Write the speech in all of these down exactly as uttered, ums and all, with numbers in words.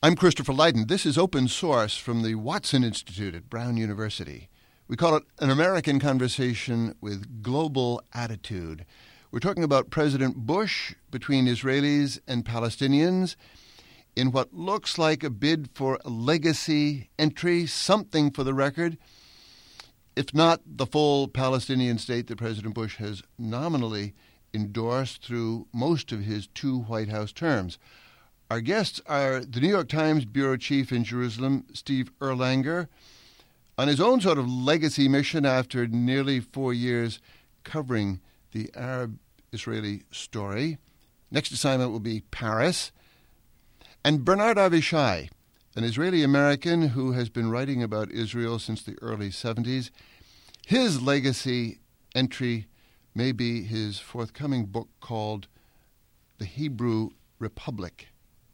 I'm Christopher Lydon. This is Open Source from the Watson Institute at Brown University. We call it an American conversation with global attitude. We're talking about President Bush between Israelis and Palestinians in what looks like a bid for a legacy entry, something for the record, if not the full Palestinian state that President Bush has nominally endorsed through most of his two White House terms. Our guests are the New York Times bureau chief in Jerusalem, Steve Erlanger, on his own sort of legacy mission after nearly four years covering the Arab-Israeli story. Next assignment will be Paris. And Bernard Avishai, an Israeli-American who has been writing about Israel since the early seventies. His legacy entry may be his forthcoming book called The Hebrew Republic.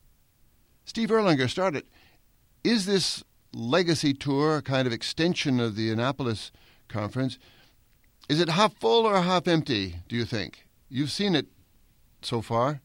Steve Erlanger started. Is this legacy tour a kind of extension of the Annapolis conference? Is it half full or half empty, do you think? You've seen it so far.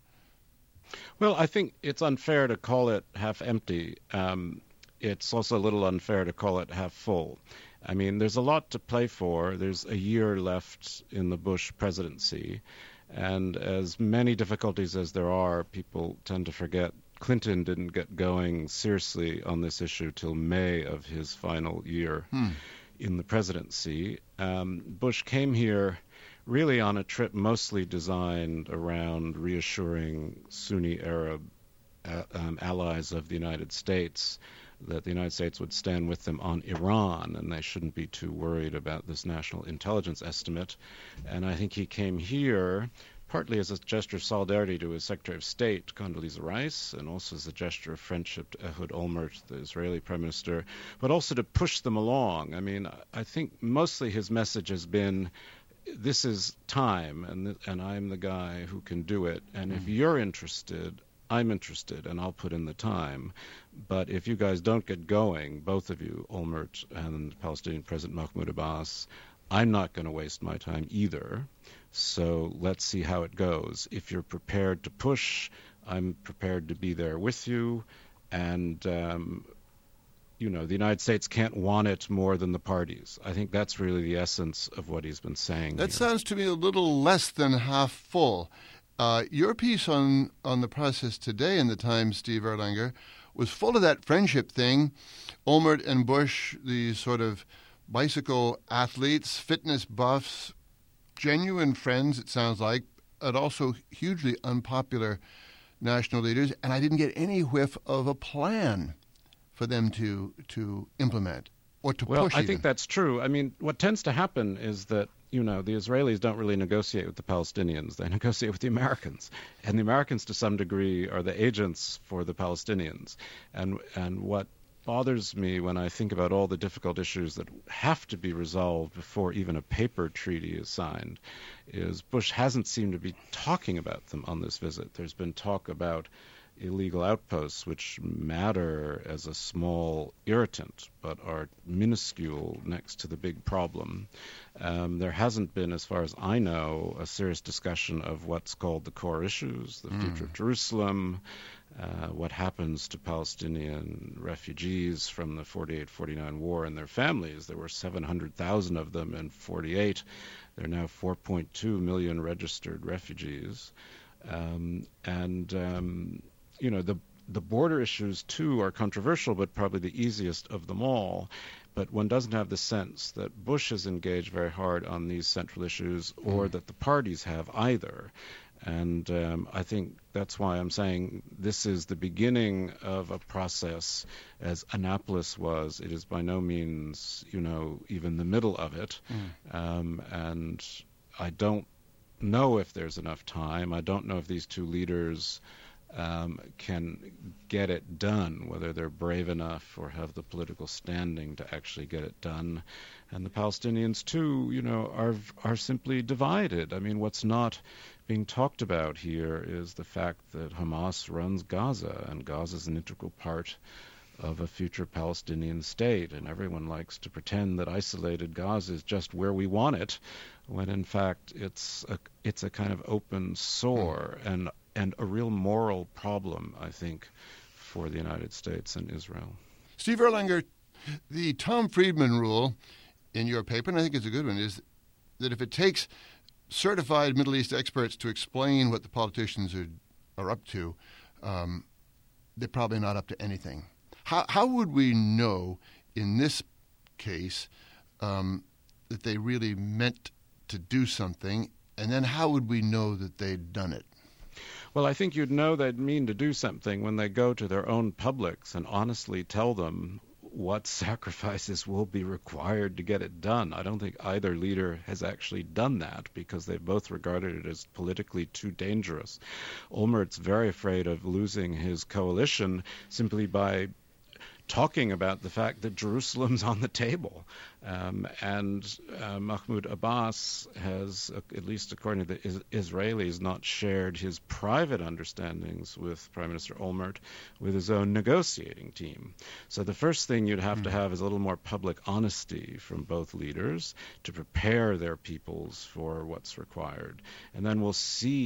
Well, I think it's unfair to call it half empty. Um, it's also a little unfair to call it half full. I mean, there's a lot to play for. There's a year left in the Bush presidency. And as many difficulties as there are, people tend to forget Clinton didn't get going seriously on this issue till May of his final year hmm. in the presidency. Um, Bush came here really on a trip mostly designed around reassuring Sunni Arab uh, um, allies of the United States that the United States would stand with them on Iran, and they shouldn't be too worried about this national intelligence estimate. And I think he came here partly as a gesture of solidarity to his Secretary of State, Condoleezza Rice, and also as a gesture of friendship to Ehud Olmert, the Israeli Prime Minister, but also to push them along. I mean, I think mostly his message has been, this is time, and th- and I'm the guy who can do it, and mm. if you're interested, I'm interested, and I'll put in the time. But if you guys don't get going, both of you, Olmert and Palestinian President Mahmoud Abbas, I'm not going to waste my time either. So let's see how it goes. If you're prepared to push, I'm prepared to be there with you. And, um, you know, the United States can't want it more than the parties. I think that's really the essence of what he's been saying. That here. Sounds to me a little less than half full. Uh, your piece on, on the process today in the Times, Steve Erlanger, was full of that friendship thing. Olmert and Bush, these sort of bicycle athletes, fitness buffs, genuine friends, it sounds like, and also hugely unpopular national leaders. And I didn't get any whiff of a plan for them to to implement or to well, push. Well, I even. think that's true. I mean, what tends to happen is that, you know, the Israelis don't really negotiate with the Palestinians. They negotiate with the Americans. And the Americans, to some degree, are the agents for the Palestinians. And and what bothers me when I think about all the difficult issues that have to be resolved before even a paper treaty is signed is Bush hasn't seemed to be talking about them on this visit. There's been talk about illegal outposts, which matter as a small irritant, but are minuscule next to the big problem. Um, there hasn't been, as far as I know, a serious discussion of what's called the core issues, the mm. future of Jerusalem, uh, what happens to Palestinian refugees from the forty-eight forty-nine war and their families. There were seven hundred thousand of them in forty-eight. There are now four point two million registered refugees. Um, and... Um, You know, the the border issues, too, are controversial, but probably the easiest of them all. But one doesn't have the sense that Bush has engaged very hard on these central issues or mm. that the parties have either. And um, I think that's why I'm saying this is the beginning of a process, as Annapolis was. It is by no means, you know, even the middle of it. Mm. Um, and I don't know if there's enough time. I don't know if these two leaders Um, can get it done, whether they're brave enough or have the political standing to actually get it done. And the Palestinians, too, you know, are are simply divided. I mean, what's not being talked about here is the fact that Hamas runs Gaza, and Gaza is an integral part of a future Palestinian state, and everyone likes to pretend that isolated Gaza is just where we want it, when in fact it's a, it's a kind of open sore, mm. and and a real moral problem, I think, for the United States and Israel. Steve Erlanger, the Tom Friedman rule in your paper, and I think it's a good one, is that if it takes certified Middle East experts to explain what the politicians are, are up to, um, they're probably not up to anything. How, how would we know in this case um, that they really meant to do something, and then how would we know that they'd done it? Well, I think you'd know they'd mean to do something when they go to their own publics and honestly tell them what sacrifices will be required to get it done. I don't think either leader has actually done that because they both regarded it as politically too dangerous. Olmert's very afraid of losing his coalition simply by talking about the fact that Jerusalem's on the table. Um, and uh, Mahmoud Abbas has, uh, at least according to the is- Israelis, not shared his private understandings with Prime Minister Olmert with his own negotiating team. So the first thing you'd have mm-hmm. to have is a little more public honesty from both leaders to prepare their peoples for what's required. And then we'll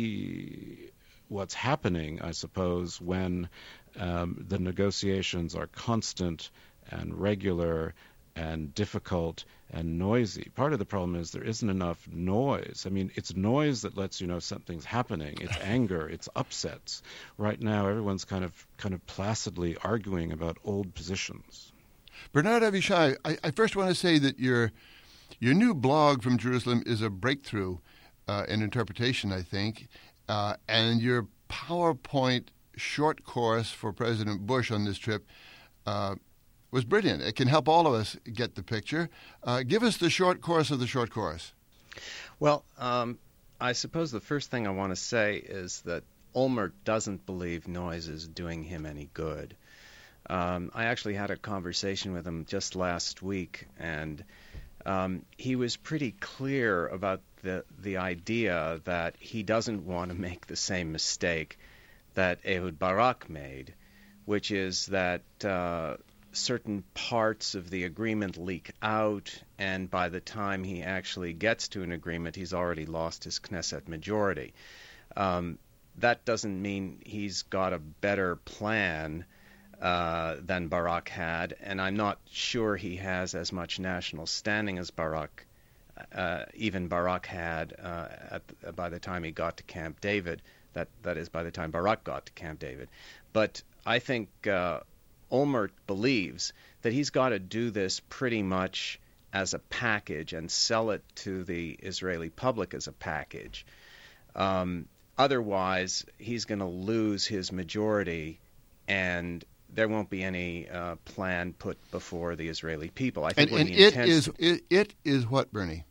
see what's happening, I suppose, when um, the negotiations are constant and regular and difficult and noisy. Part of the problem is there isn't enough noise. I mean, it's noise that lets you know something's happening. It's anger. It's upsets. Right now, everyone's kind of kind of placidly arguing about old positions. Bernard Avishai, I, I first want to say that your your new blog from Jerusalem is a breakthrough uh, in interpretation, I think, uh, and your PowerPoint short course for President Bush on this trip uh, was brilliant. It can help all of us get the picture. Uh, give us the short course of the short course. Well, um, I suppose the first thing I want to say is that Olmert doesn't believe noise is doing him any good. Um, I actually had a conversation with him just last week, and um, he was pretty clear about the the idea that he doesn't want to make the same mistake that Ehud Barak made, which is that uh, certain parts of the agreement leak out, and by the time he actually gets to an agreement, he's already lost his Knesset majority. Um, that doesn't mean he's got a better plan uh, than Barak had, and I'm not sure he has as much national standing as Barak, uh, even Barak had uh, at the, by the time he got to Camp David. That that is, by the time Barak got to Camp David. But I think uh, Olmert believes that he's got to do this pretty much as a package and sell it to the Israeli public as a package. Um, otherwise, he's going to lose his majority, and there won't be any uh, plan put before the Israeli people. I think and what and he it intends is to... it, it is what, Bernie?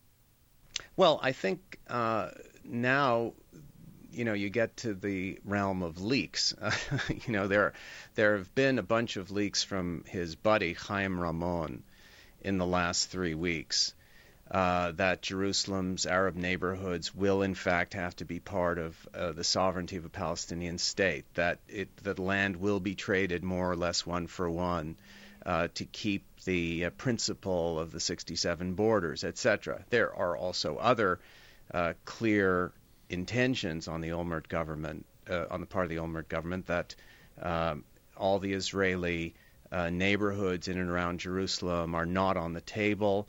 Well, I think uh, now, you know, you get to the realm of leaks. Uh, you know, there there have been a bunch of leaks from his buddy Chaim Ramon in the last three weeks uh, that Jerusalem's Arab neighborhoods will, in fact, have to be part of uh, the sovereignty of a Palestinian state, that it that land will be traded more or less one for one uh, to keep the uh, principle of the sixty-seven borders, et cetera. There are also other uh, clear intentions on the Olmert government, uh, on the part of the Olmert government, that um, all the Israeli uh, neighborhoods in and around Jerusalem are not on the table,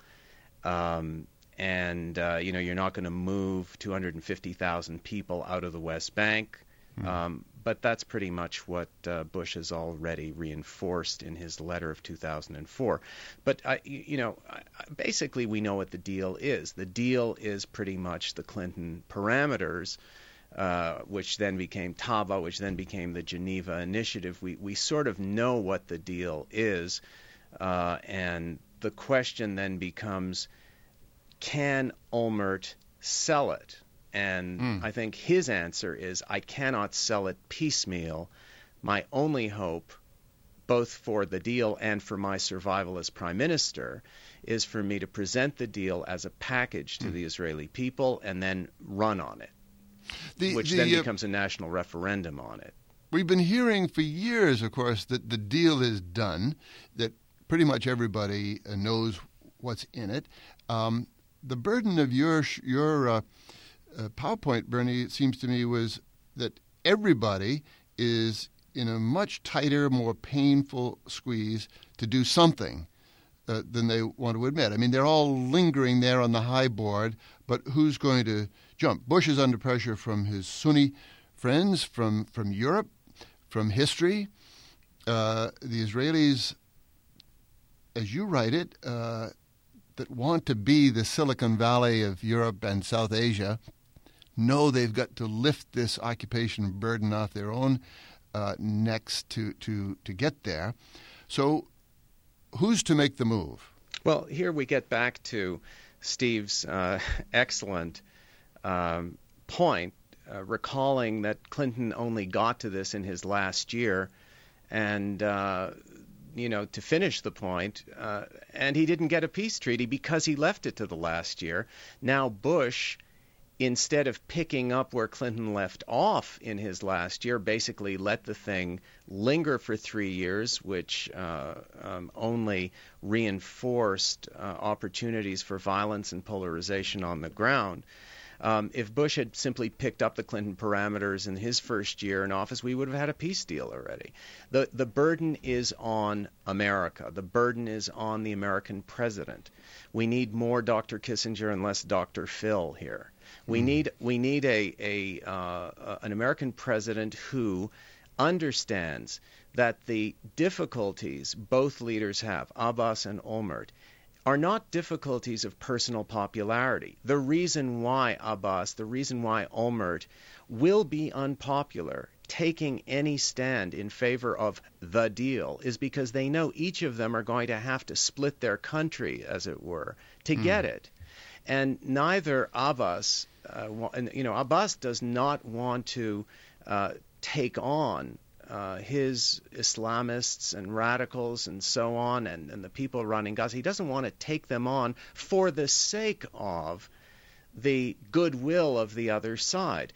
um, and uh, you know, you're not going to move two hundred fifty thousand people out of the West Bank. Mm-hmm. Um, but that's pretty much what uh, Bush has already reinforced in his letter of two thousand four. But, I, you know, basically we know what the deal is. The deal is pretty much the Clinton parameters, uh, which then became Tava, which then became the Geneva Initiative. We, we sort of know what the deal is, uh, and the question then becomes, can Olmert sell it? And mm. I think his answer is, I cannot sell it piecemeal. My only hope, both for the deal and for my survival as prime minister, is for me to present the deal as a package to mm. the Israeli people and then run on it, the, which the, then uh, becomes a national referendum on it. We've been hearing for years, of course, that the deal is done, that pretty much everybody uh, knows what's in it. Um, the burden of your your uh, Uh, PowerPoint, Bernie, it seems to me, was that everybody is in a much tighter, more painful squeeze to do something uh, than they want to admit. I mean, they're all lingering there on the high board, but who's going to jump? Bush is under pressure from his Sunni friends, from, from Europe, from history. Uh, the Israelis, as you write it, uh, that want to be the Silicon Valley of Europe and South Asia, know they've got to lift this occupation burden off their own uh, necks to, to, to get there. So who's to make the move? Well, here we get back to Steve's uh, excellent um, point, uh, recalling that Clinton only got to this in his last year, and uh, you know, to finish the point, uh, and he didn't get a peace treaty because he left it to the last year. Now Bush, instead of picking up where Clinton left off in his last year, basically let the thing linger for three years, which uh, um, only reinforced uh, opportunities for violence and polarization on the ground. Um, if Bush had simply picked up the Clinton parameters in his first year in office, we would have had a peace deal already. The the burden is on America. The burden is on the American president. We need more Doctor Kissinger and less Doctor Phil here. We mm. need we need a a uh, an American president who understands that the difficulties both leaders have, Abbas and Olmert, are not difficulties of personal popularity. The reason why Abbas, the reason why Olmert will be unpopular taking any stand in favor of the deal is because they know each of them are going to have to split their country, as it were, to mm. get it. And neither Abbas, uh, you know, Abbas does not want to uh, take on Uh, his Islamists and radicals and so on, and, and the people running Gaza. He doesn't want to take them on for the sake of the goodwill of the other side.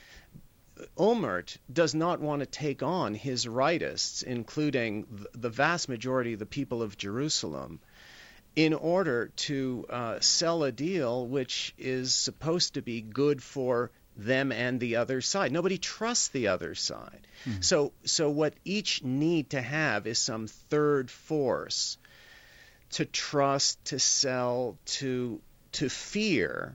Olmert does not want to take on his rightists, including the vast majority of the people of Jerusalem, in order to uh, sell a deal which is supposed to be good for them and the other side. Nobody trusts the other side. Mm-hmm. So so what each need to have is some third force to trust, to sell, to to fear,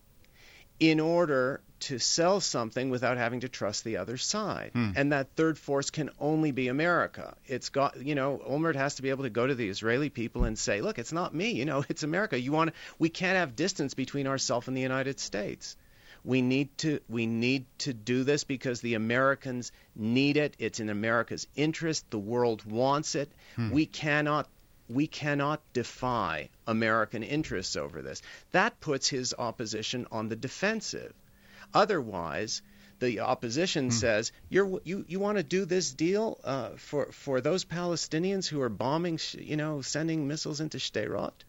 in order to sell something without having to trust the other side. Mm. And that third force can only be America. It's got, you know, Olmert has to be able to go to the Israeli people and say, look, it's not me, you know, it's America. You want we can't have distance between ourselves and the United States. We need to we need to do this because the Americans need it. It's in America's interest. The world wants it. Hmm. We cannot we cannot defy American interests over this. That puts his opposition on the defensive. Otherwise, the opposition hmm. says, You're, you you want to do this deal uh, for for those Palestinians who are bombing, you know, sending missiles into Sderot?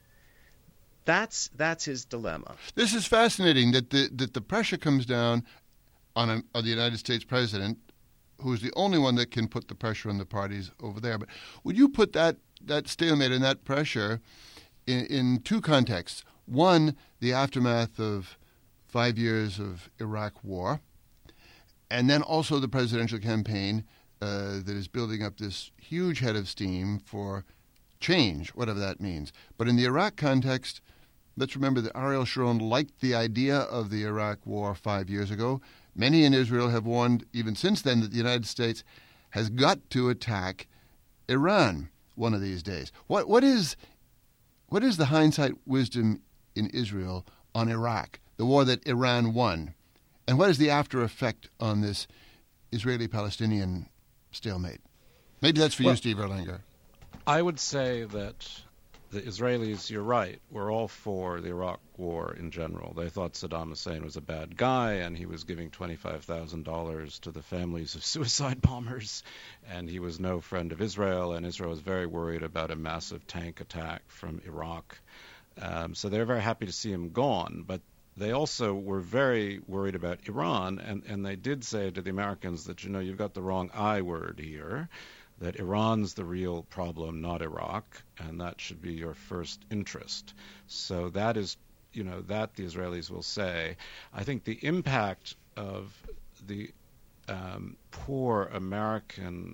That's that's his dilemma. This is fascinating that the that the pressure comes down on, a, on the United States president, who is the only one that can put the pressure on the parties over there. But would you put that, that stalemate and that pressure in, in two contexts? One, the aftermath of five years of Iraq war, and then also the presidential campaign uh, that is building up this huge head of steam for change, whatever that means. But in the Iraq context, let's remember that Ariel Sharon liked the idea of the Iraq war five years ago. Many in Israel have warned even since then that the United States has got to attack Iran one of these days. What what is what is the hindsight wisdom in Israel on Iraq, the war that Iran won? And what is the after effect on this Israeli-Palestinian stalemate? Maybe that's for well, you, Steve Erlanger. I would say that the Israelis, you're right, were all for the Iraq war in general. They thought Saddam Hussein was a bad guy, and he was giving twenty-five thousand dollars to the families of suicide bombers, and he was no friend of Israel, and Israel was very worried about a massive tank attack from Iraq. Um, so they're very happy to see him gone, but they also were very worried about Iran, and, and they did say to the Americans that, you know, you've got the wrong I word here, that Iran's the real problem, not Iraq, and that should be your first interest. So that is, you know, that the Israelis will say. I think the impact of the um, poor American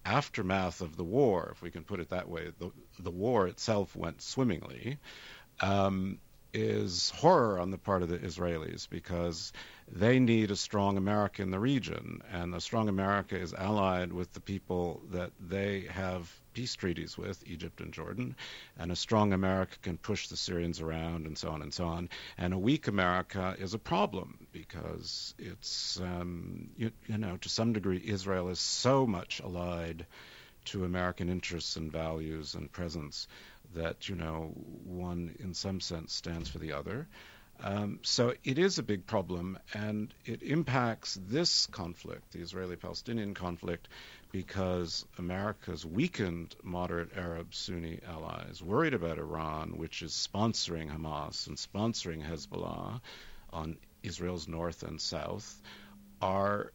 aftermath of the war, if we can put it that way, the, the war itself went swimmingly, um, is horror on the part of the Israelis, because they need a strong America in the region, and a strong America is allied with the people that they have peace treaties with, Egypt and Jordan, and a strong America can push the Syrians around and so on and so on. And a weak America is a problem, because it's, um, you, you know, to some degree, Israel is so much allied to American interests and values and presence that, you know, one in some sense stands for the other. Um, so it is a big problem, and it impacts this conflict, the Israeli-Palestinian conflict, because America's weakened moderate Arab Sunni allies, worried about Iran, which is sponsoring Hamas and sponsoring Hezbollah on Israel's north and south, are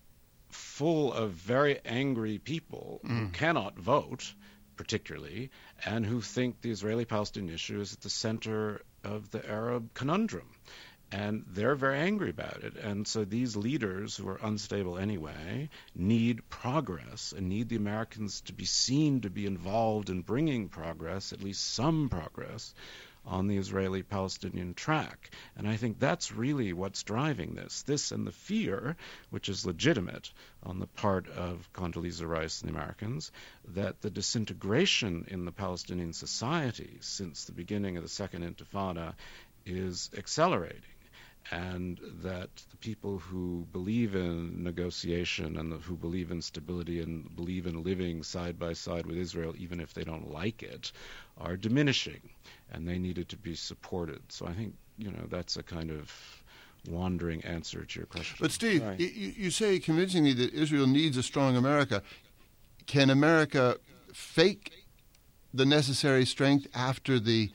full of very angry people mm. who cannot vote, particularly, and who think the Israeli-Palestinian issue is at the center of the Arab conundrum. And they're very angry about it. And so these leaders, who are unstable anyway, need progress and need the Americans to be seen to be involved in bringing progress, at least some progress, on the Israeli-Palestinian track. And I think that's really what's driving this. This and the fear, which is legitimate on the part of Condoleezza Rice and the Americans, that the disintegration in the Palestinian society since the beginning of the Second Intifada is accelerating, and that the people who believe in negotiation and the, who believe in stability and believe in living side by side with Israel, even if they don't like it, are diminishing, and they needed to be supported. So I think, you know, that's a kind of wandering answer to your question. But Steve, right. you, you say convincingly that Israel needs a strong America. Can America fake the necessary strength after the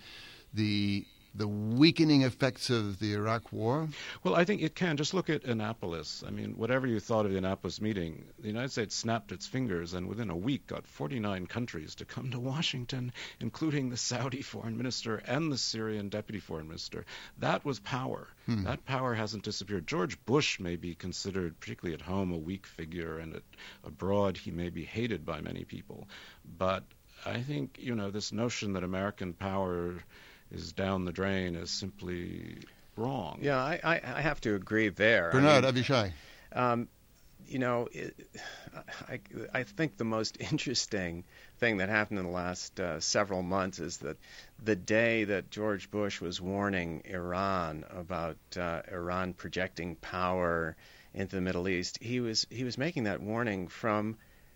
the the weakening effects of the Iraq War? Well, I think it can. Just look at Annapolis. I mean, whatever you thought of the Annapolis meeting, the United States snapped its fingers and within a week got forty-nine countries to come to Washington, including the Saudi foreign minister and the Syrian deputy foreign minister. That was power. Hmm. That power hasn't disappeared. George Bush may be considered, particularly at home, a weak figure, and at, abroad he may be hated by many people. But I think, you know, this notion that American power is down the drain is simply wrong. Yeah, I, I, I have to agree there. Bernard I mean, Avishai. Um, you know, it, I, I think the most interesting thing that happened in the last uh, several months is that the day that George Bush was warning Iran about uh, Iran projecting power into the Middle East, he was he was making that warning from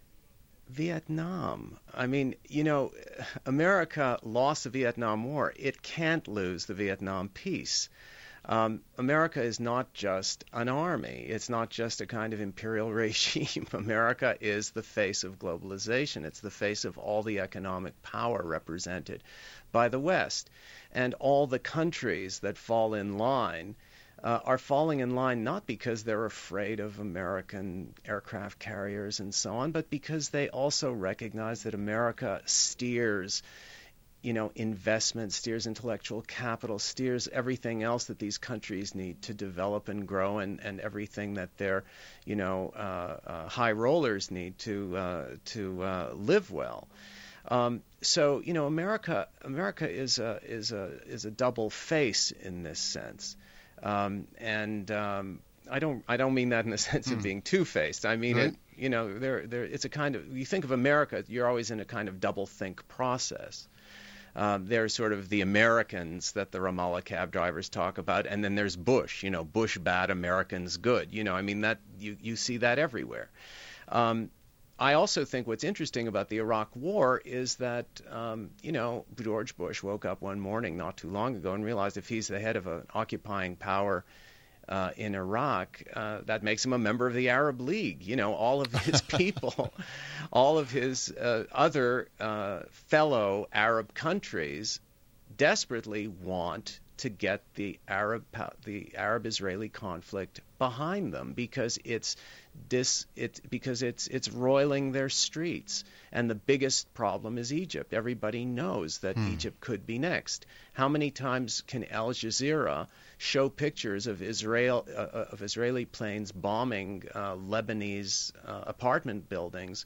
Vietnam. I mean, you know, America lost the Vietnam War. It can't lose the Vietnam peace. Um, America is not just an army. It's not just a kind of imperial regime. America is the face of globalization. It's the face of all the economic power represented by the West. And all the countries that fall in line Uh, are falling in line not because they're afraid of American aircraft carriers and so on, but because they also recognize that America steers, you know, investment, steers intellectual capital, steers everything else that these countries need to develop and grow, and, and everything that their, you know, uh, uh, high rollers need to uh, to uh, live well. Um, so, you know, America America is a is a is a double face in this sense. Um, and um, I don't I don't mean that in the sense mm. of being two-faced. I mean, right. it, you know, there there it's a kind of, you think of America, you're always in a kind of double think process. Um, there's sort of the Americans that the Ramallah cab drivers talk about, and then there's Bush. You know, Bush bad, Americans good. You know, I mean, that you you see that everywhere. Um, I also think what's interesting about the Iraq War is that, um, you know, George Bush woke up one morning not too long ago and realized if he's the head of an occupying power uh, in Iraq, uh, that makes him a member of the Arab League. You know, all of his people, all of his uh, other uh, fellow Arab countries desperately want to get the Arab the Arab-Israeli conflict behind them because it's dis it because it's it's roiling their streets. And the biggest problem is Egypt. Everybody knows that hmm. Egypt could be next. How many times can Al Jazeera show pictures of Israel uh, of Israeli planes bombing uh, Lebanese uh, apartment buildings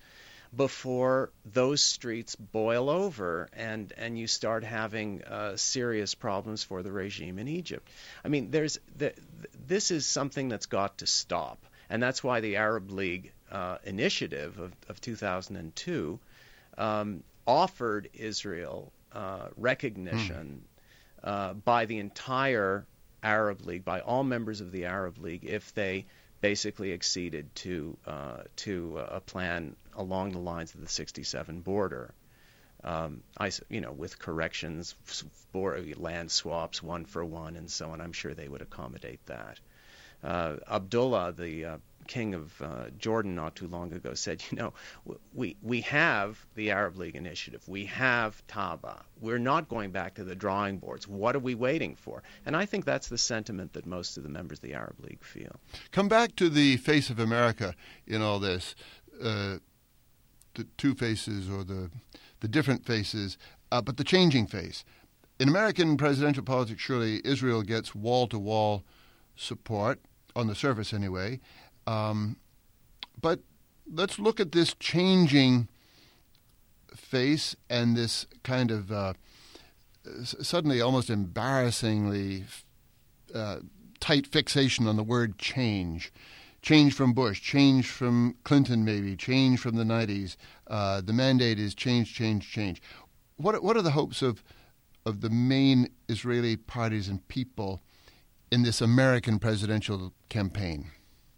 before those streets boil over and, and you start having uh, serious problems for the regime in Egypt. I mean, there's the, this is something that's got to stop, and that's why the Arab League uh, initiative of, of two thousand two um, offered Israel uh, recognition mm. uh, by the entire Arab League, by all members of the Arab League, if they basically acceded to uh, to a plan along the lines of the sixty-seven border. Um, I, you know, with corrections, land swaps, one for one, and so on. I'm sure they would accommodate that. Uh, Abdullah, the uh, king of uh, Jordan, not too long ago, said, you know, we we have the Arab League initiative, we have Taba. We're not going back to the drawing boards. What are we waiting for? And I think that's the sentiment that most of the members of the Arab League feel. Come back to the face of America in all this, uh, the two faces or the the different faces, uh, but the changing face. In American presidential politics, surely Israel gets wall-to-wall support, on the surface anyway. Um, but let's look at this changing face and this kind of uh, suddenly almost embarrassingly uh, tight fixation on the word change. Change from Bush, change from Clinton maybe, change from the nineties. Uh, the mandate is change, change, change. What what are the hopes of of the main Israeli parties and people in this American presidential campaign?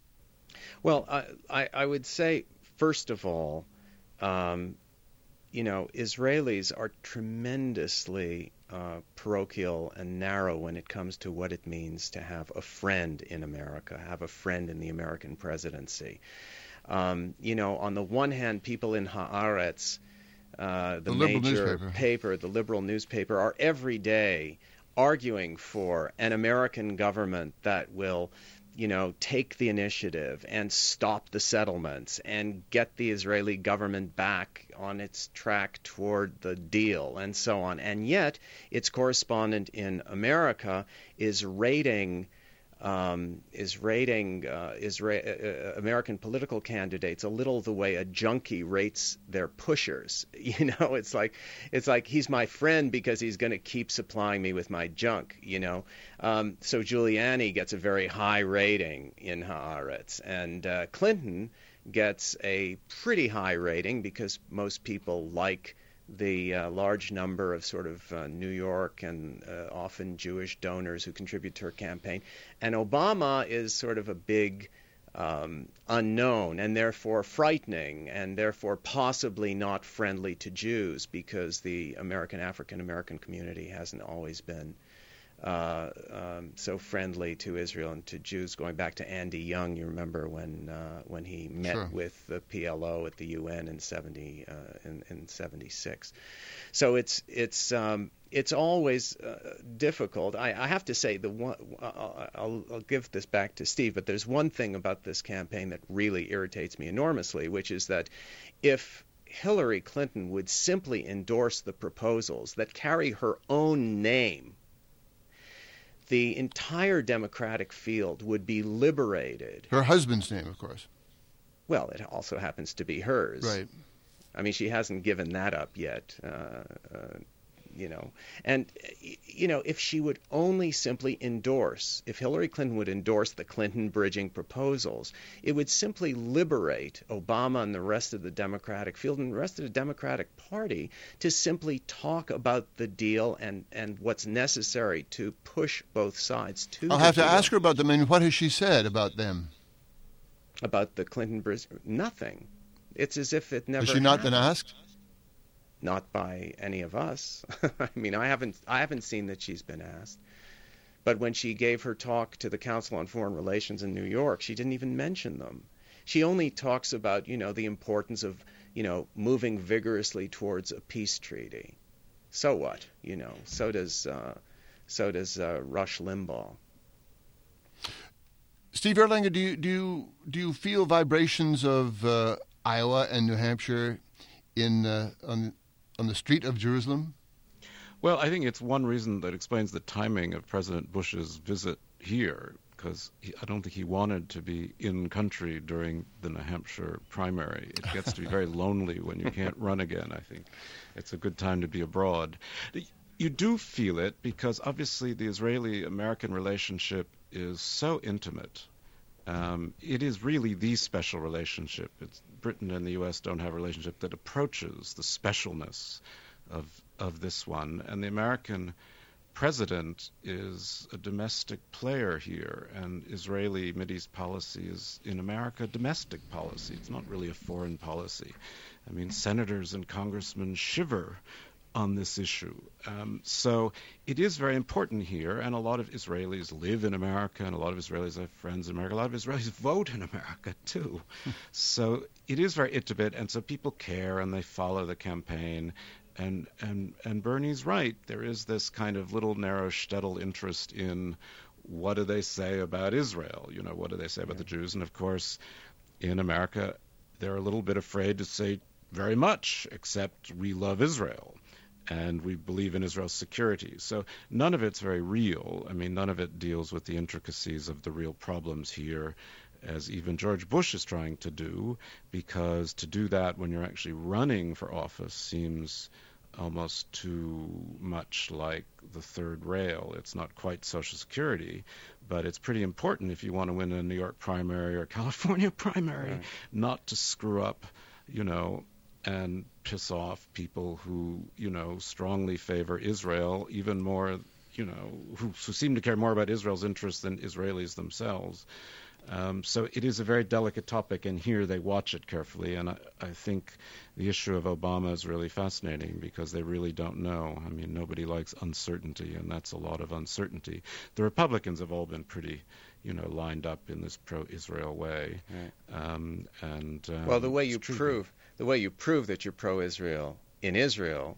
Well, I, I, I would say, first of all, um, you know, Israelis are tremendously uh, parochial and narrow when it comes to what it means to have a friend in America, have a friend in the American presidency. Um, you know, on the one hand, people in Haaretz, uh, the, the major newspaper. paper, the liberal newspaper, are every day arguing for an American government that will, you know, take the initiative and stop the settlements and get the Israeli government back on its track toward the deal and so on. And yet, its correspondent in America is rating um, is rating uh, Isra- uh, American political candidates a little the way a junkie rates their pushers. You know, it's like it's like he's my friend because he's going to keep supplying me with my junk. You know, um, so Giuliani gets a very high rating in Haaretz, and uh, Clinton gets a pretty high rating because most people like the uh, large number of sort of uh, New York and uh, often Jewish donors who contribute to her campaign. And Obama is sort of a big um, unknown and therefore frightening and therefore possibly not friendly to Jews because the American African-American community hasn't always been uh, um, so friendly to Israel and to Jews. Going back to Andy Young, you remember when uh, when he met Sure. with the P L O at the U N in seventy uh, in, in seventy-six. So it's it's um, it's always uh, difficult. I, I have to say the one I'll, I'll, I'll give this back to Steve, but there's one thing about this campaign that really irritates me enormously, which is that if Hillary Clinton would simply endorse the proposals that carry her own name, the entire Democratic field would be liberated. Her husband's name, of course. Well, it also happens to be hers. Right. I mean, she hasn't given that up yet, uh, uh, you know. And, you know, if she would only simply endorse, if Hillary Clinton would endorse the Clinton bridging proposals, it would simply liberate Obama and the rest of the Democratic field and the rest of the Democratic Party to simply talk about the deal and, and what's necessary to push both sides to I'll the have to deal. ask her about them. I mean, what has she said about them? About the Clinton bridge? Nothing. It's as if it never Has she not happened. been asked? Not by any of us. I mean, I haven't I haven't seen that she's been asked. But when she gave her talk to the Council on Foreign Relations in New York, she didn't even mention them. She only talks about, you know, the importance of, you know, moving vigorously towards a peace treaty. So what? You know, so does uh, so does uh, Rush Limbaugh. Steve Erlanger, do you do you, do you feel vibrations of uh, Iowa and New Hampshire in uh, on on the street of Jerusalem? Well, I think it's one reason that explains the timing of President Bush's visit here, because he, I don't think he wanted to be in country during the New Hampshire primary. It gets to be very lonely when you can't run again, I think. It's a good time to be abroad. You do feel it because obviously the Israeli-American relationship is so intimate. Um, it is really the special relationship. It's, Britain and the U S don't have a relationship that approaches the specialness of of this one. And the American president is a domestic player here, and Israeli Mideast policy is, in America, domestic policy. It's not really a foreign policy. I mean, senators and congressmen shiver on this issue. Um, so it is very important here, and a lot of Israelis live in America, and a lot of Israelis have friends in America. A lot of Israelis vote in America, too. So it is very intimate, and so people care, and they follow the campaign. And, and, and Bernie's right. There is this kind of little narrow shtetl interest in what do they say about Israel? You know, what do they say about yeah. the Jews? And, of course, in America, they're a little bit afraid to say very much, except we love Israel. And we believe in Israel's security. So none of it's very real. I mean, none of it deals with the intricacies of the real problems here, as even George Bush is trying to do, because to do that when you're actually running for office seems almost too much like the third rail. It's not quite Social Security, but it's pretty important if you want to win a New York primary or California primary, right. not to screw up, you know, and piss off people who, you know, strongly favor Israel, even more, you know, who, who seem to care more about Israel's interests than Israelis themselves. Um, so it is a very delicate topic, and here they watch it carefully. And I, I think the issue of Obama is really fascinating because they really don't know. I mean, nobody likes uncertainty, and that's a lot of uncertainty. The Republicans have all been pretty, you know, lined up in this pro-Israel way. Right. Um, and um, well, the way you prove the way you prove that you're pro-Israel in Israel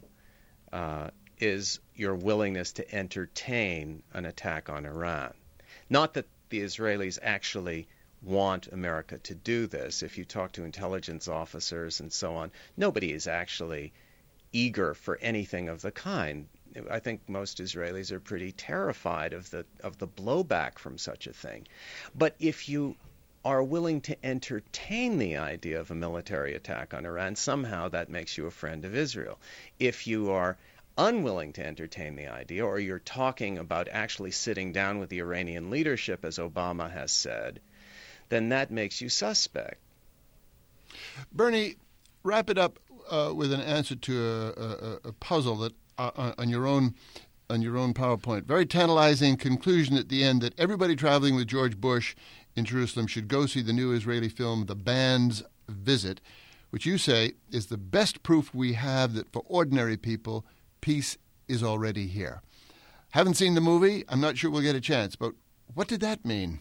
uh, is your willingness to entertain an attack on Iran. Not that the Israelis actually want America to do this. If you talk to intelligence officers and so on, nobody is actually eager for anything of the kind. I think most Israelis are pretty terrified of the of the blowback from such a thing. But if you are willing to entertain the idea of a military attack on Iran, somehow that makes you a friend of Israel. If you are unwilling to entertain the idea, or you're talking about actually sitting down with the Iranian leadership, as Obama has said, then that makes you suspect. Bernie, wrap it up uh, with an answer to a, a, a puzzle that uh, on your own on your own PowerPoint. Very tantalizing conclusion at the end that everybody traveling with George Bush in Jerusalem should go see the new Israeli film, The Band's Visit, which you say is the best proof we have that for ordinary people, peace is already here. Haven't seen the movie. I'm not sure we'll get a chance, but what did that mean?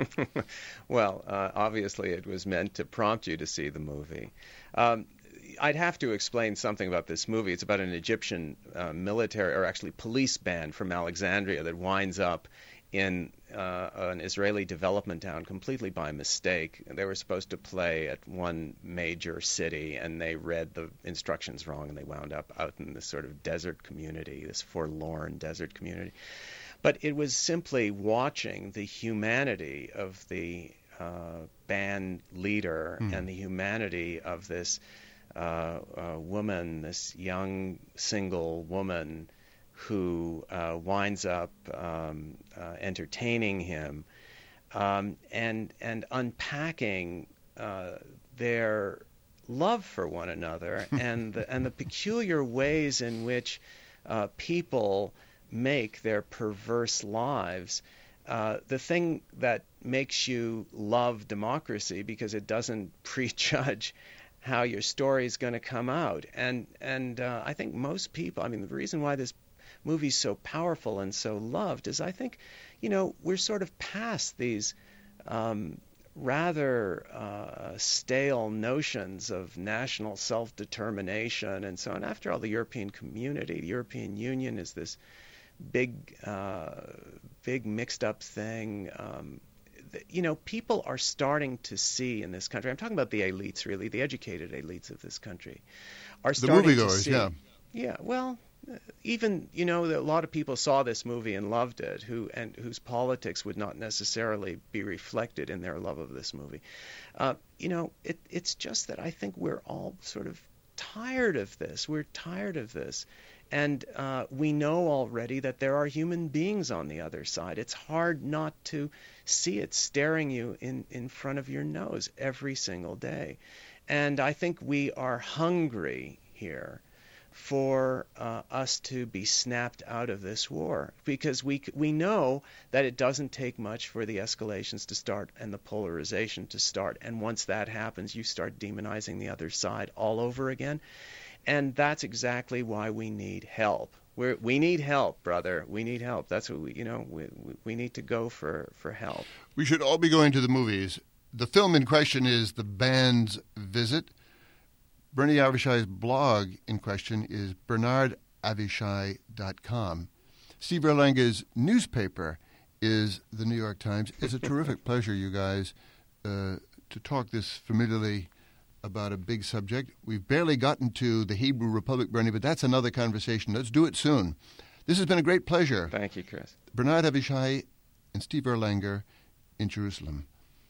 Well, uh, obviously it was meant to prompt you to see the movie. Um, I'd have to explain something about this movie. It's about an Egyptian uh, military, or actually police band from Alexandria that winds up in uh, an Israeli development town completely by mistake. They were supposed to play at one major city, and they read the instructions wrong, and they wound up out in this sort of desert community, this forlorn desert community. But it was simply watching the humanity of the uh, band leader mm. and the humanity of this uh, uh, woman, this young single woman who uh, winds up um, uh, entertaining him um, and and unpacking uh, their love for one another and the, and the peculiar ways in which uh, people make their perverse lives. Uh, the thing that makes you love democracy because it doesn't prejudge how your story is going to come out. And and uh, I think most people, I mean, the reason why this movie's so powerful and so loved is I think, you know, we're sort of past these um, rather uh, stale notions of national self-determination and so on. After all, the European community, the European Union is this big, uh, big mixed-up thing. Um, th- you know, people are starting to see in this country, I'm talking about the elites, really, the educated elites of this country, are starting the moviegoers, to see. yeah. Yeah, well, even, you know, a lot of people saw this movie and loved it, who and whose politics would not necessarily be reflected in their love of this movie. Uh, you know, it, it's just that I think we're all sort of tired of this. We're tired of this. And uh, we know already that there are human beings on the other side. It's hard not to see it staring you in, in front of your nose every single day. And I think we are hungry here for uh, us to be snapped out of this war, because we we know that it doesn't take much for the escalations to start and the polarization to start. And once that happens, you start demonizing the other side all over again. And that's exactly why we need help. We're, we need help, brother. We need help. That's what we, you know, we, we need to go for, for help. We should all be going to the movies. The film in question is The Band's Visit. Bernie Avishai's blog in question is bernard avishai dot com. Steve Erlanga's newspaper is The New York Times. It's a terrific pleasure, you guys, uh, to talk this familiarly about a big subject. We've barely gotten to the Hebrew Republic, Bernie, but that's another conversation. Let's do it soon. This has been a great pleasure. Thank you, Chris. Bernard Avishai and Steve Erlanger in Jerusalem.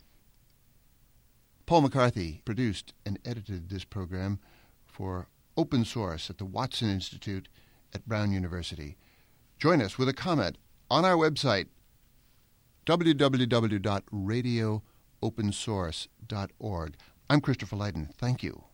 Paul McCarthy produced and edited this program for Open Source at the Watson Institute at Brown University. Join us with a comment on our website, w w w dot radio open source dot org. I'm Christopher Lydon. Thank you.